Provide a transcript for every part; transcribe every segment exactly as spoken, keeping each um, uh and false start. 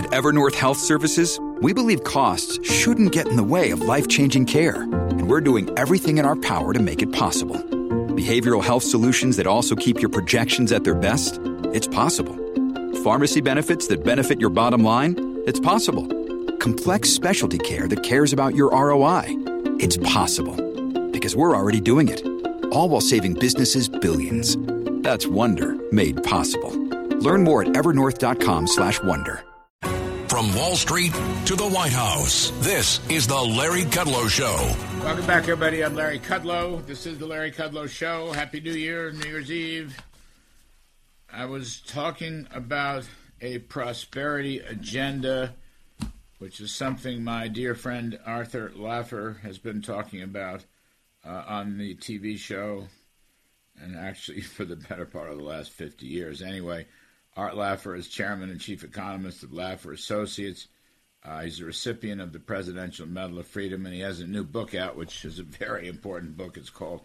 At Evernorth Health Services, we believe costs shouldn't get in the way of life-changing care, and we're doing everything in our power to make it possible. Behavioral health solutions that also keep your projections at their best? It's possible. Pharmacy benefits that benefit your bottom line? It's possible. Complex specialty care that cares about your R O I? It's possible. Because we're already doing it. All while saving businesses billions. That's Wonder made possible. Learn more at evernorth.com slash wonder. From Wall Street to the White House, this is the Larry Kudlow Show. Welcome back, everybody. I'm Larry Kudlow. This is the Larry Kudlow Show. Happy New Year, New Year's Eve. I was talking about a prosperity agenda, which is something my dear friend Arthur Laffer has been talking about uh, on the T V show, and actually for the better part of the last fifty years. Anyway, Art Laffer is chairman and chief economist of Laffer Associates. Uh, he's a recipient of the Presidential Medal of Freedom, and he has a new book out, which is a very important book. It's called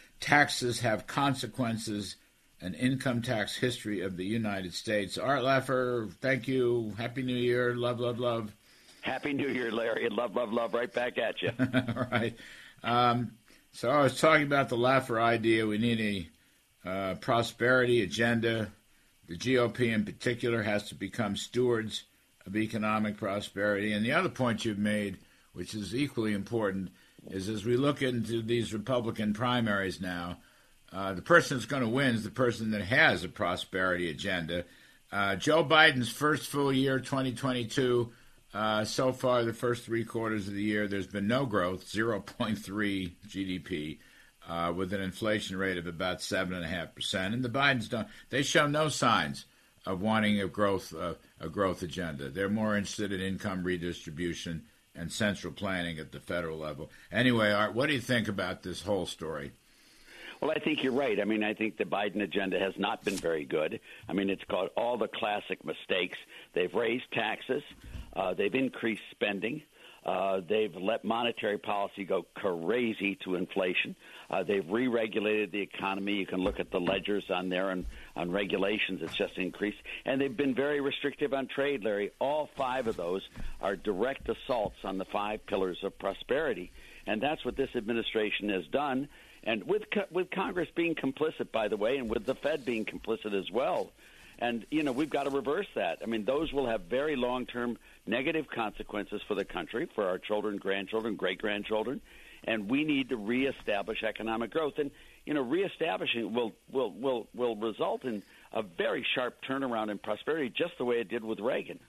Taxes Have Consequences, An Income Tax History of the United States. Art Laffer, thank you. Happy New Year. Love, love, love. Happy New Year, Larry. And love, love, love right back at you. All right. Um, so I was talking about the Laffer idea. We need a uh, prosperity agenda. The G O P in particular has to become stewards of economic prosperity. And the other point you've made, which is equally important, is as we look into these Republican primaries now, uh, the person that's going to win is the person that has a prosperity agenda. Uh, Joe Biden's first full year, twenty twenty-two, uh, so far the first three quarters of the year, there's been no growth, zero point three G D P. Uh, with an inflation rate of about seven point five percent. And the Bidens don't, they show no signs of wanting a growth uh, a growth agenda. They're more interested in income redistribution and central planning at the federal level. Anyway, Art, what do you think about this whole story? Well, I think you're right. I mean, I think the Biden agenda has not been very good. I mean, it's got all the classic mistakes. They've raised taxes. Uh, they've increased spending. Uh, they've let monetary policy go crazy to inflation. Uh, they've re-regulated the economy. You can look at the ledgers on there and on regulations. It's just increased. And they've been very restrictive on trade, Larry. All five of those are direct assaults on the five pillars of prosperity. And that's what this administration has done. And with with Congress being complicit, by the way, and with the Fed being complicit as well. And, you know, we've got to reverse that. I mean, those will have very long-term negative consequences for the country, for our children, grandchildren, great-grandchildren. And we need to reestablish economic growth. And, you know, reestablishing will, will, will, will result in a very sharp turnaround in prosperity, just the way it did with Reagan.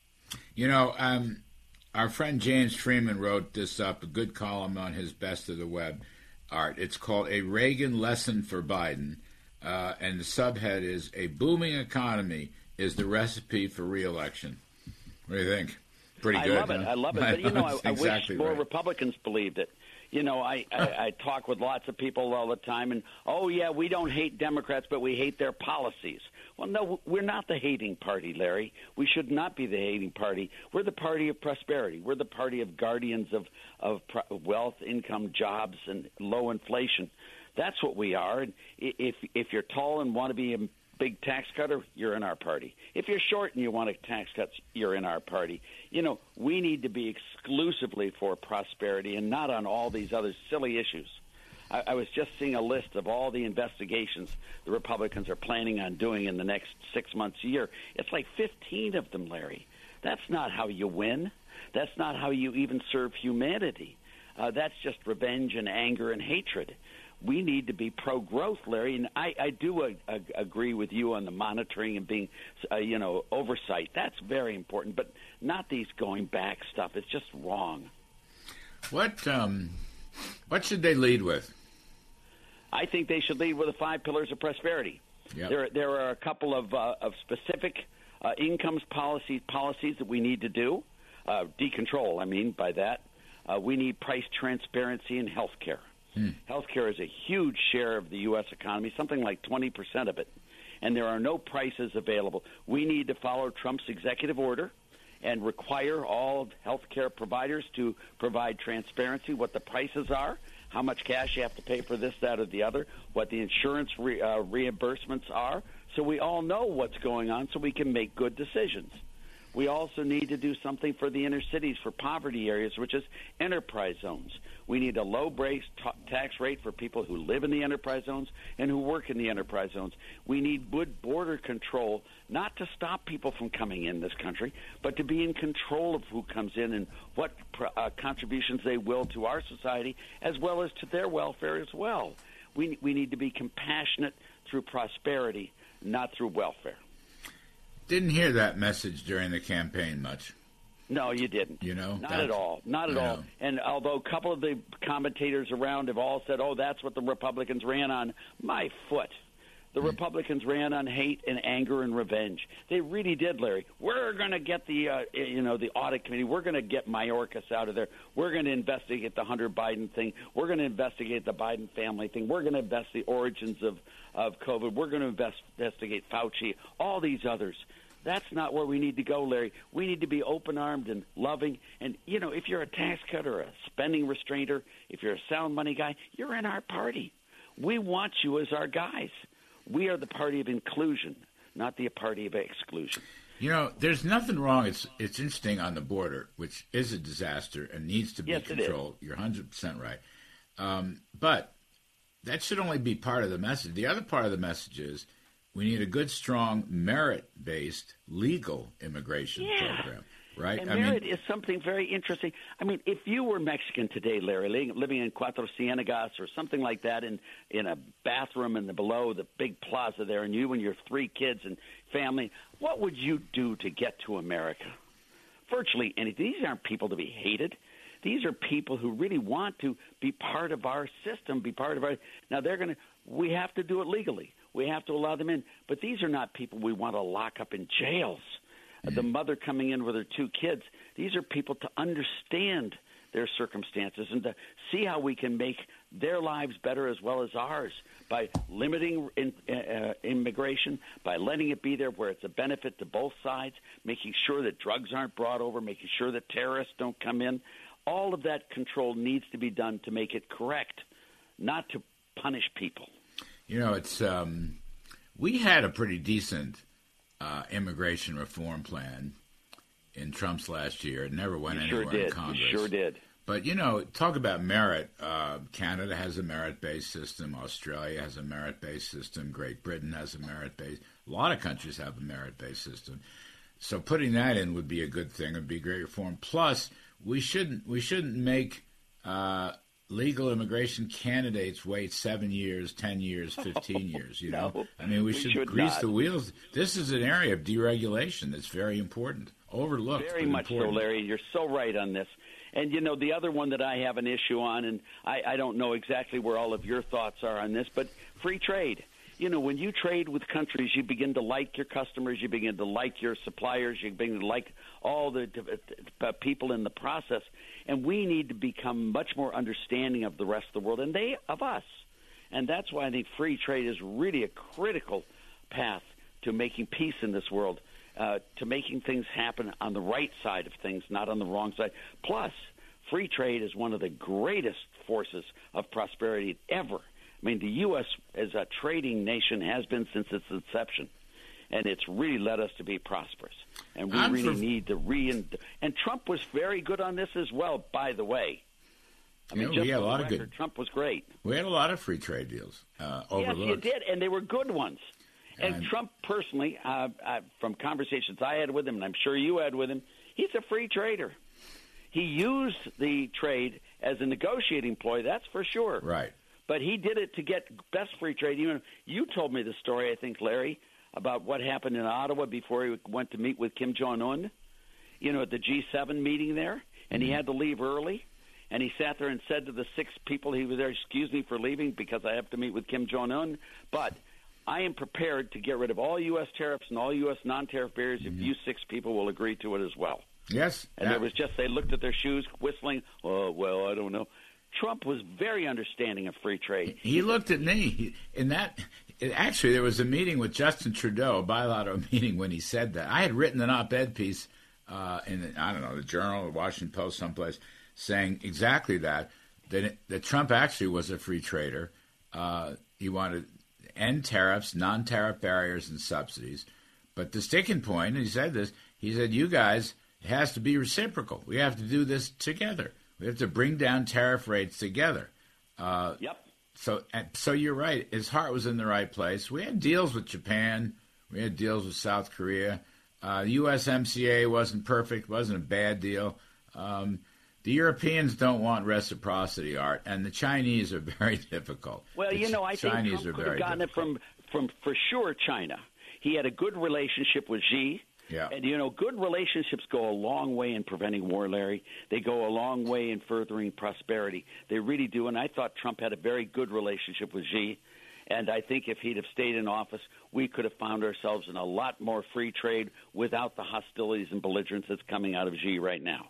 You know, um, our friend James Freeman wrote this up, a good column on his Best of the Web, Art. It's called A Reagan Lesson for Biden. Uh, and the subhead is, A Booming Economy is the Recipe for Re-Election. What do you think? Pretty good. I love it. Huh? I love it. But, you know, I, I exactly wish more right. Republicans believed it. You know, I, I, I talk with lots of people all the time, and, oh, yeah, we don't hate Democrats, but we hate their policies. Well, no, we're not the hating party, Larry. We should not be the hating party. We're the party of prosperity. We're the party of guardians of, of pro- wealth, income, jobs, and low inflation. That's what we are. And if if you're tall and want to be a big tax cutter, you're in our party. If you're short and you want a tax cut, you're in our party. You know, we need to be exclusively for prosperity and not on all these other silly issues. I, I was just seeing a list of all the investigations the Republicans are planning on doing in the next six months, a year. It's like fifteen of them, Larry. That's not how you win. That's not how you even serve humanity. Uh, that's just revenge and anger and hatred. We need to be pro-growth, Larry, and I, I do uh, uh, agree with you on the monitoring and being, uh, you know, oversight. That's very important, but not these going back stuff. It's just wrong. What um, what should they lead with? I think they should lead with the five pillars of prosperity. Yep. There, there are a couple of uh, of specific uh, incomes policies policies that we need to do. Uh, decontrol, I mean, by that. Uh, we need price transparency in health care. Hmm. Healthcare is a huge share of the U S economy, something like twenty percent of it, and there are no prices available. We need to follow Trump's executive order and require all healthcare providers to provide transparency, what the prices are, how much cash you have to pay for this, that, or the other, what the insurance re- uh, reimbursements are, so we all know what's going on so we can make good decisions. We also need to do something for the inner cities, for poverty areas, which is enterprise zones. We need a low base ta- tax rate for people who live in the enterprise zones and who work in the enterprise zones. We need good border control, not to stop people from coming in this country, but to be in control of who comes in and what uh, contributions they will to our society, as well as to their welfare as well. We, we need to be compassionate through prosperity, not through welfare. Didn't hear that message during the campaign much. No, you didn't. You know, not at all. Not at all. Know. And although a couple of the commentators around have all said, "Oh, that's what the Republicans ran on," my foot. The mm. Republicans ran on hate and anger and revenge. They really did, Larry. We're going to get the, uh, you know, the audit committee. We're going to get Mayorkas out of there. We're going to investigate the Hunter Biden thing. We're going to investigate the Biden family thing. We're going to investigate the origins of, of COVID. We're going to invest, investigate Fauci. All these others. That's not where we need to go, Larry. We need to be open-armed and loving. And, you know, if you're a tax cutter, a spending restrainer, if you're a sound money guy, you're in our party. We want you as our guys. We are the party of inclusion, not the party of exclusion. You know, there's nothing wrong. It's it's interesting on the border, which is a disaster and needs to be yes, controlled. You're one hundred percent right. Um, but that should only be part of the message. The other part of the message is we need a good, strong, merit-based, legal immigration yeah. program, right? And I merit mean, is something very interesting. I mean, if you were Mexican today, Larry, living in Cuatro Ciénegas or something like that in, in a bathroom in the below the big plaza there, and you and your three kids and family, what would you do to get to America? Virtually anything. These aren't people to be hated. These are people who really want to be part of our system, be part of our – now they're going to – we have to do it legally. We have to allow them in. But these are not people we want to lock up in jails. Mm-hmm. The mother coming in with her two kids, these are people to understand their circumstances and to see how we can make their lives better as well as ours by limiting in, uh, immigration, by letting it be there where it's a benefit to both sides, making sure that drugs aren't brought over, making sure that terrorists don't come in. All of that control needs to be done to make it correct, not to punish people. You know, it's um, we had a pretty decent uh, immigration reform plan in Trump's last year. It never went you anywhere sure did. in Congress. You sure did. But, you know, talk about merit. Uh, Canada has a merit-based system. Australia has a merit-based system. Great Britain has a merit-based. A lot of countries have a merit-based system. So putting that in would be a good thing. It would be great reform. Plus, we shouldn't we shouldn't make uh, legal immigration candidates wait seven years, ten years, fifteen years. You know, no, I mean, we, we should, should grease not. the wheels. This is an area of deregulation that's very important, overlooked. Very but much important. so, Larry. You're so right on this. And, you know, the other one that I have an issue on, and I, I don't know exactly where all of your thoughts are on this, but free trade. You know, when you trade with countries, you begin to like your customers, you begin to like your suppliers, you begin to like all the uh, people in the process. And we need to become much more understanding of the rest of the world, and they of us. And that's why I think free trade is really a critical path to making peace in this world, uh, to making things happen on the right side of things, not on the wrong side. Plus, free trade is one of the greatest forces of prosperity ever. I mean, the U S as a trading nation has been since its inception, and it's really led us to be prosperous. And we I'm really for... need to re and Trump was very good on this as well, by the way. I mean, Yeah, just we had for a lot the of record, good. Trump was great. We had a lot of free trade deals. Uh, overlooked. Yes, you did, and they were good ones. And, And- Trump personally, uh, uh, from conversations I had with him, and I'm sure you had with him, he's a free trader. He used the trade as a negotiating ploy, that's for sure. Right. But he did it to get best free trade. You know, you told me the story, I think, Larry, about what happened in Ottawa before he went to meet with Kim Jong-un, you know, at the G seven meeting there, and he had to leave early. And he sat there and said to the six people he was there, excuse me for leaving because I have to meet with Kim Jong-un, but I am prepared to get rid of all U S tariffs and all U S non-tariff barriers if you six people will agree to it as well. Yes. And there was just, they looked at their shoes, whistling, oh, well, I don't know. Trump was very understanding of free trade. He looked at me in that. Actually, there was a meeting with Justin Trudeau, a bilateral meeting, when he said that. I had written an op-ed piece uh, in, I don't know, the Journal, the Washington Post, someplace, saying exactly that, that, it, that Trump actually was a free trader. Uh, he wanted to end tariffs, non-tariff barriers, and subsidies. But the sticking point, and he said this, He said, you guys, it has to be reciprocal. We have to do this together. We have to bring down tariff rates together. Uh, yep. So, so you're right. His heart was in the right place. We had deals with Japan. We had deals with South Korea. Uh, U S M C A wasn't perfect. Wasn't a bad deal. Um, the Europeans don't want reciprocity, Art, and the Chinese are very difficult. Well, the you know, I Chinese think Trump are could very have gotten difficult. it from, from, for sure, China. He had a good relationship with Xi. Yeah. And, you know, good relationships go a long way in preventing war, Larry. They go a long way in furthering prosperity. They really do. And I thought Trump had a very good relationship with Xi. And I think if he'd have stayed in office, we could have found ourselves in a lot more free trade without the hostilities and belligerence that's coming out of Xi right now.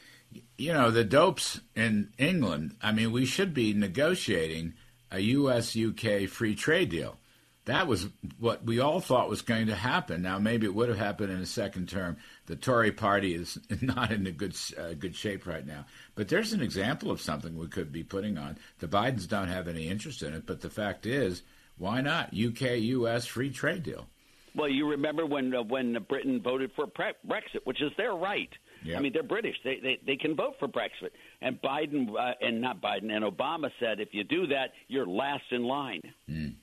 You know, the dopes in England, I mean, we should be negotiating a U S U K free trade deal. That was what we all thought was going to happen. Now, maybe it would have happened in a second term. The Tory party is not in a good uh, good shape right now. But there's an example of something we could be putting on. The Bidens don't have any interest in it, but the fact is, why not? U K U S free trade deal. Well, you remember when uh, when Britain voted for pre- Brexit, which is their right. Yep. I mean, they're British. They, they they can vote for Brexit. And Biden, uh, and not Biden, and Obama said, if you do that, you're last in line. Mm.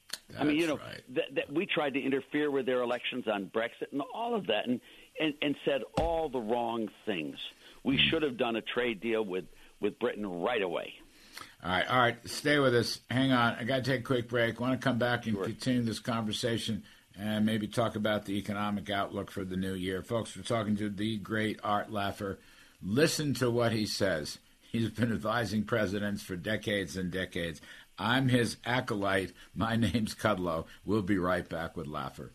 I mean, you know, right. th- th- we tried to interfere with their elections on Brexit and all of that and, and, and said all the wrong things. We mm. should have done a trade deal with, with Britain right away. All right, all right. Stay with us. Hang on. I got to take a quick break. I want to come back and Sure. continue this conversation and maybe talk about the economic outlook for the new year. Folks, we're talking to the great Art Laffer. Listen to what he says. He's been advising presidents for decades and decades. I'm his acolyte. My name's Kudlow. We'll be right back with Laffer.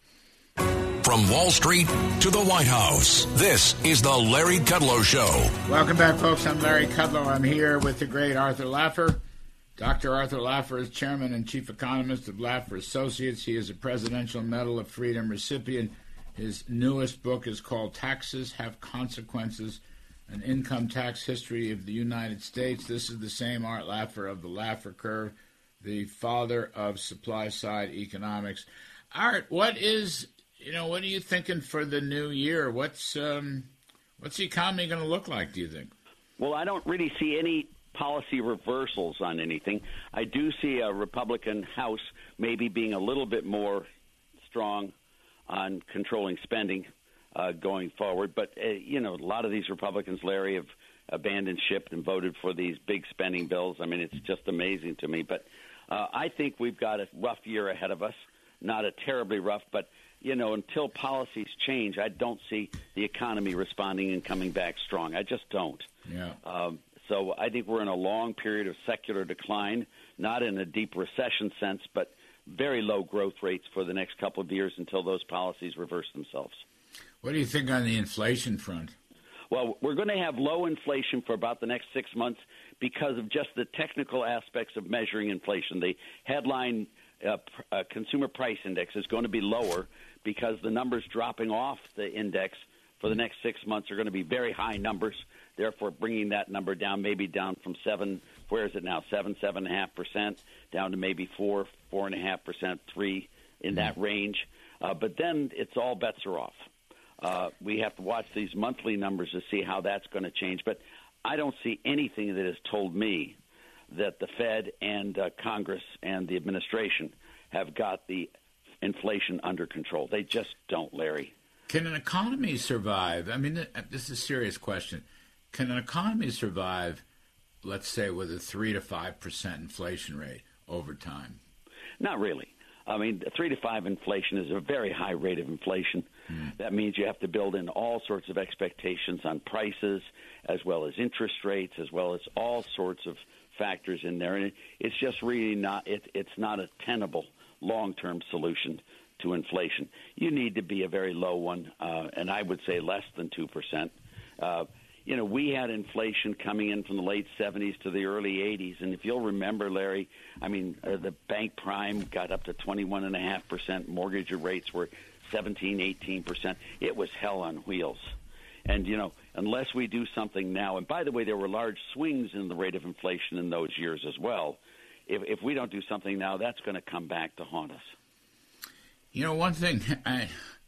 From Wall Street to the White House, this is the Larry Kudlow Show. Welcome back, folks. I'm Larry Kudlow. I'm here with the great Arthur Laffer. Doctor Arthur Laffer is chairman and chief economist of Laffer Associates. He is a Presidential Medal of Freedom recipient. His newest book is called Taxes Have Consequences, an income tax history of the United States. This is the same Art Laffer of the Laffer Curve, the father of supply-side economics. Art, what is, you know, what are you thinking for the new year? What's um, what's the economy going to look like, do you think? Well, I don't really see any policy reversals on anything. I do see a Republican House maybe being a little bit more strong on controlling spending uh, going forward. But, uh, you know, a lot of these Republicans, Larry, have abandoned ship and voted for these big spending bills. I mean, it's just amazing to me. But uh, I think we've got a rough year ahead of us, not a terribly rough, but, you know, until policies change, I don't see the economy responding and coming back strong. I just don't. Yeah. Um, so I think we're in a long period of secular decline, not in a deep recession sense, but very low growth rates for the next couple of years until those policies reverse themselves. What do you think on the inflation front? Well, we're going to have low inflation for about the next six months because of just the technical aspects of measuring inflation. The headline uh, pr- uh, consumer price index is going to be lower because the numbers dropping off the index for the next six months are going to be very high numbers, therefore bringing that number down, maybe down from seven, where is it now, seven, seven and a half percent, down to maybe four, four and a half percent, three, in that range. Uh, but then it's all bets are off. Uh, we have to watch these monthly numbers to see how that's going to change. But I don't see anything that has told me that the Fed and uh, Congress and the administration have got the inflation under control. They just don't, Larry. Can an economy survive? I mean, this is a serious question. Can an economy survive, let's say, with a three to five percent inflation rate over time? Not really. I mean, three to five inflation is a very high rate of inflation. Mm. That means you have to build in all sorts of expectations on prices, as well as interest rates, as well as all sorts of factors in there. And it's just really not. It, it's not a tenable long-term solution to inflation. You need to be a very low one, uh, and I would say less than two percent. Uh, you know, we had inflation coming in from the late seventies to the early eighties, and if you'll remember, Larry, I mean, uh, the bank prime got up to twenty-one point five percent. Mortgage rates were seventeen, eighteen percent. It was hell on wheels. And, you know, unless we do something now, and by the way, there were large swings in the rate of inflation in those years as well. If, if we don't do something now, that's going to come back to haunt us. You know, one thing, I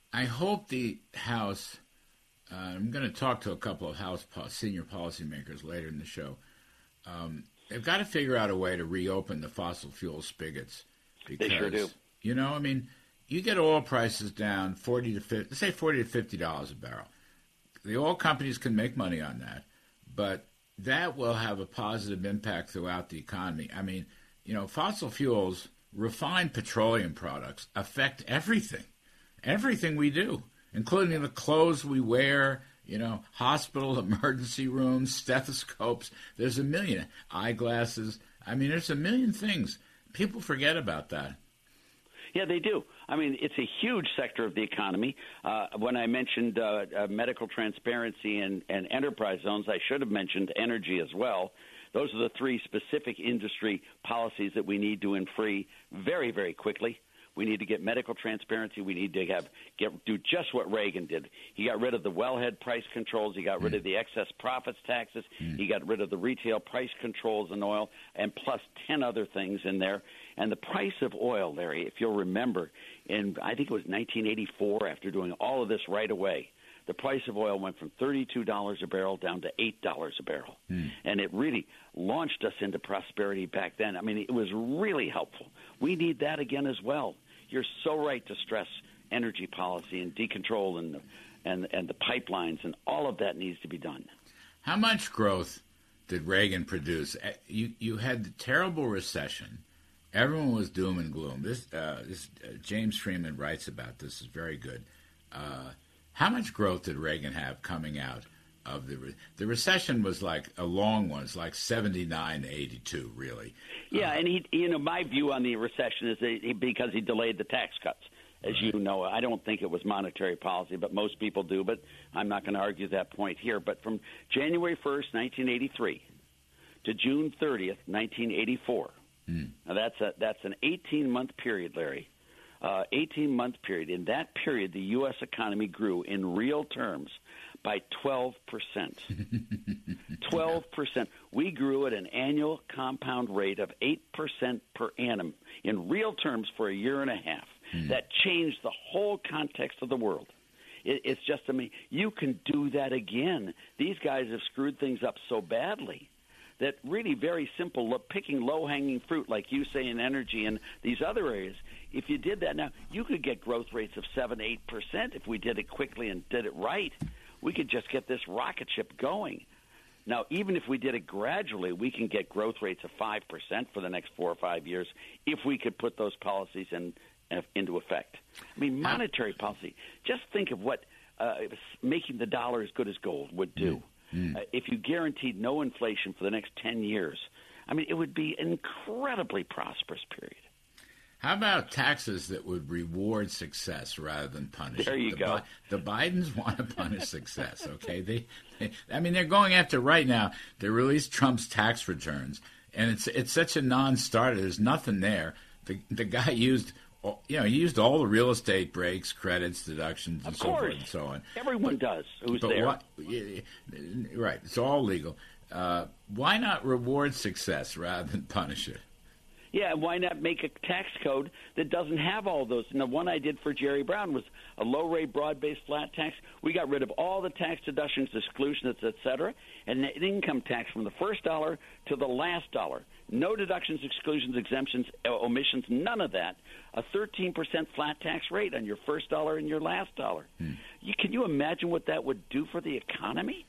I hope the House, uh, I'm going to talk to a couple of House po- senior policymakers later in the show. Um, they've got to figure out a way to reopen the fossil fuel spigots. Because, they sure do. You know, I mean, you get oil prices down forty to fifty, say forty to fifty dollars a barrel. The oil companies can make money on that, but that will have a positive impact throughout the economy. I mean, you know, fossil fuels, refined petroleum products affect everything, everything we do, including the clothes we wear, you know, hospital emergency rooms, stethoscopes. There's a million eyeglasses. I mean, there's a million things. People forget about that. Yeah, they do. I mean, it's a huge sector of the economy. Uh, when I mentioned uh, uh, medical transparency and, and enterprise zones, I should have mentioned energy as well. Those are the three specific industry policies that we need to free very, very quickly. We need to get medical transparency. We need to have get do just what Reagan did. He got rid of the wellhead price controls. He got rid of the excess profits taxes. He got rid of the retail price controls in oil, and plus ten other things in there. And the price of oil, Larry, if you'll remember, in I think it was nineteen eighty-four, after doing all of this right away, the price of oil went from thirty-two dollars a barrel down to eight dollars a barrel. Mm. And it really launched us into prosperity back then. I mean, it was really helpful. We need that again as well. You're so right to stress energy policy and decontrol and, and, and the pipelines, and all of that needs to be done. How much growth did Reagan produce? You, you had the terrible recession. Everyone was doom and gloom. This, uh, this uh, James Freeman writes about this. Is very good. Uh, how much growth did Reagan have coming out of the re- the recession? Was like a long one. It's like seventy-nine to eighty-two, really. Yeah, uh, and he, you know, my view on the recession is that he, because he delayed the tax cuts. As right. you know, I don't think it was monetary policy, but most people do. But I'm not going to argue that point here. But from January first, nineteen eighty-three, to June thirtieth, nineteen eighty-four. Mm. Now that's a that's an eighteen-month period, Larry. Uh, eighteen-month period. In that period, the U S economy grew in real terms by twelve percent. twelve percent. We grew at an annual compound rate of eight percent per annum in real terms for a year and a half. Mm. That changed the whole context of the world. It, it's just, I mean, you can do that again. These guys have screwed things up so badly that really very simple, picking low-hanging fruit, like you say in energy and these other areas, if you did that now, you could get growth rates of seven, eight percent if we did it quickly and did it right. We could just get this rocket ship going. Now, even if we did it gradually, we can get growth rates of five percent for the next four or five years if we could put those policies in, uh, into effect. I mean, monetary policy, just think of what uh, making the dollar as good as gold would do. Mm. Mm. Uh, if you guaranteed no inflation for the next ten years, I mean, it would be an incredibly prosperous period. How about taxes that would reward success rather than punish? There you the go. Bi- the Bidens want to punish success, okay? They, they, I mean, they're going after right now. They released Trump's tax returns, and it's it's such a non-starter. There's nothing there. The the guy used, you know, he used all the real estate breaks, credits, deductions, and of so course. forth and so on. Everyone but, does who's but there. What, right. It's all legal. Uh, why not reward success rather than punish it? Yeah, why not make a tax code that doesn't have all those? And the one I did for Jerry Brown was a low-rate, broad-based flat tax. We got rid of all the tax deductions, exclusions, et cetera, and an income tax from the first dollar to the last dollar. No deductions, exclusions, exemptions, omissions, none of that. A thirteen percent flat tax rate on your first dollar and your last dollar. Hmm. You, can you imagine what that would do for the economy?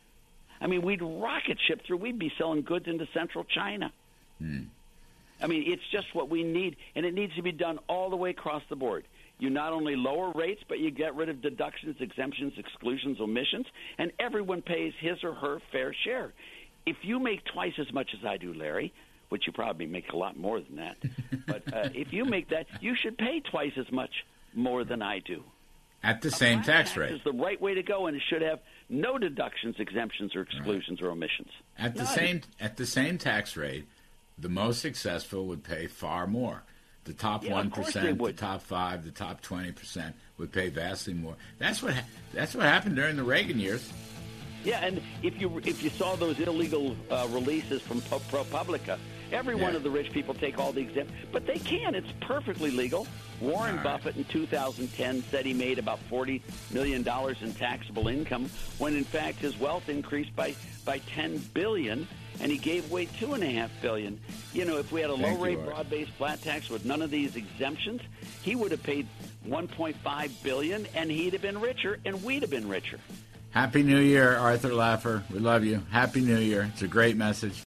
I mean, we'd rocket ship through. We'd be selling goods into central China. Hmm. I mean, it's just what we need, and it needs to be done all the way across the board. You not only lower rates, but you get rid of deductions, exemptions, exclusions, omissions, and everyone pays his or her fair share. If you make twice as much as I do, Larry, which you probably make a lot more than that, but uh, if you make that, you should pay twice as much more than I do. At the same tax, tax rate. Is the right way to go, and it should have no deductions, exemptions, or exclusions right. or omissions. At the None. same at the same tax rate, the most successful would pay far more. The top yeah, one percent, the top five, the top twenty percent would pay vastly more. That's what that's what happened during the Reagan years. Yeah, and if you if you saw those illegal uh, releases from ProPublica, Every Yeah. one of the rich people take all the exempt, but they can. It's perfectly legal. Warren All right. Buffett in two thousand ten said he made about forty million dollars in taxable income, when in fact his wealth increased by, by ten billion dollars, and he gave away two point five billion dollars. You know, if we had a Thank low-rate, you, Art. broad-based flat tax with none of these exemptions, he would have paid one point five billion dollars, and he'd have been richer, and we'd have been richer. Happy New Year, Arthur Laffer. We love you. Happy New Year. It's a great message.